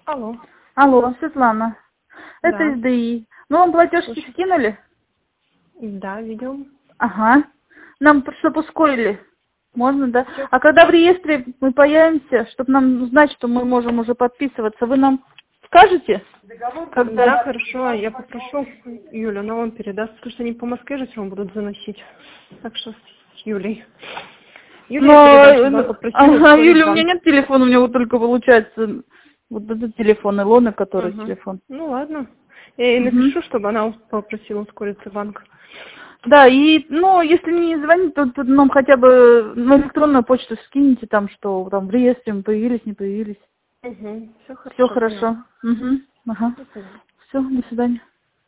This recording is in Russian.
Алло. Алло, Светлана. Это Да. из ДИ. Ну, вам платежки Слушай. скинули? Да, видел. Ага. Нам чтобы ускорили. Можно, да? Всё. А когда в реестре мы появимся, чтобы нам знать, что мы можем уже подписываться, вы нам скажете? Когда? Да, хорошо, я попрошу Юлю, она вам передаст, потому что они по Москве же все равно будут заносить. Так что с Юлей. Юлия передам, чтобы она попросила Ага, ускорить Юля, у меня банк. нет телефона, у меня вот только получается вот этот телефон, Илона, который Ага. телефон. Ну ладно. Я ей Мгм. напишу, чтобы она попросила ускориться банк. Да, и, ну, если не звонить, то нам хотя бы на электронную почту скинете там, что там в реестре мы появились, не появились. Угу. Все Все хорошо, хорошо. поняла. Угу. Ага. До свидания. Все, до свидания.